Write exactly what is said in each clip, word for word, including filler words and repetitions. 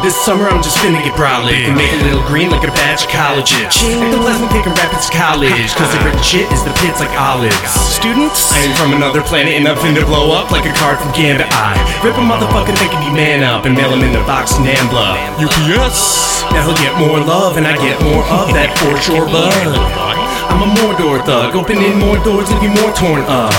This summer I'm just finna get brolic and make a little green like a batch of colleges. Like the plasma taking rapids to college, cause the written shit is the pits like olives. Students, I am from another planet and I'm finna blow up like a card from Gambit Eye. Rip a motherfucking thinking he man up and mail him in the box Nambla. U P S. Now he'll get more love and I get more of that for sure bud. I'm a Mordor thug, opening more doors, leaving more torn up.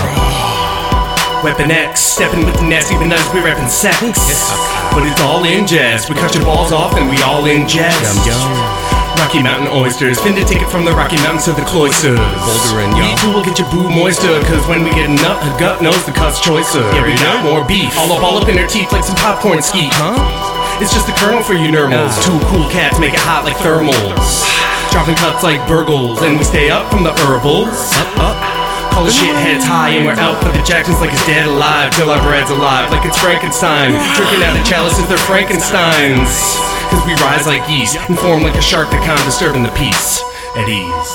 Weapon X, stepping with the nasty, even as we rapping sex. But it's all in jest. We cut your balls off and we all in jest. Rocky Mountain oysters, finna take it from the Rocky Mountains to the cloisters. Boulder and y'all. Me too will get your boo moister, cause when we get nut, her gut knows the cut's choicer. Yeah, we got more beef, all up, all up in her teeth like some popcorn skeet. Huh? It's just the kernel for you normals. Nah. Two cool cats make it hot like thermals. Dropping cuts like burgles, and we stay up from the herbals. Up, up. Call the shitheads high and we're out for the Jacksons like it's dead alive till our bread's alive like it's Frankenstein. Drinking out of chalices, they're Frankensteins. Cause we rise like yeast and form like a shark that can't disturbing the peace at ease.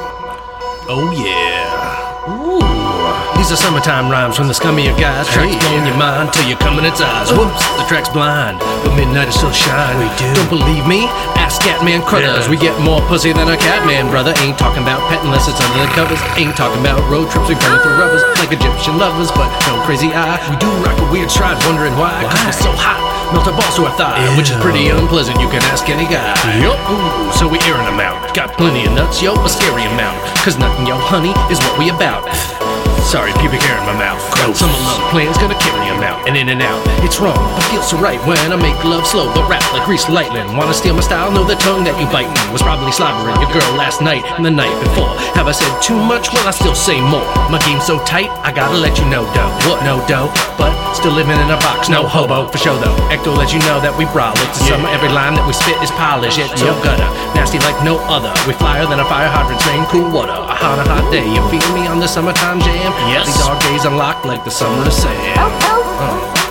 Oh yeah. Ooh. These are summertime rhymes from the scummier guys. Tracks hey, blowing yeah. your mind till you come in its eyes. Whoops, the track's blind, but midnight is still shine. We do. Don't believe me? Ask Catman Cruthers. Yeah. We get more pussy than a Catman, brother. Ain't talking about pet unless it's under the covers. Ain't talking about road trips we burn through rubbers like Egyptian lovers, but no crazy eye. We do rock a weird stride, wondering why. why? Cause we're so hot. Melt our balls to our thigh, Ew. Which is pretty unpleasant, you can ask any guy. Yup, ooh, so we airing them out. Got plenty of nuts, yo, a scary amount. Cause nothing, yo, honey, is what we about. Sorry, pubic hair in my mouth. Got some love plan's gonna carry him out and in and out. It's wrong, but feels so right when I make love slow, but rap like greased lightning. Wanna steal my style? Know the tongue that you biting was probably slobbering your girl last night and the night before. Have I said too much? Well, I still say more. My game's so tight, I gotta let you know, though. What? No dough, but still living in a box. No hobo for show though. Ecto let you know that we brawl. It's the yeah. summer, every line that we spit is polished. Yet so gutter, nasty like no other. We flyer than a fire hydrant, rain, cool water. A hot, a hot day. You feel me on the summertime jam? Yes. These dog days unlocked like the summer of sand. Oh, oh. Uh.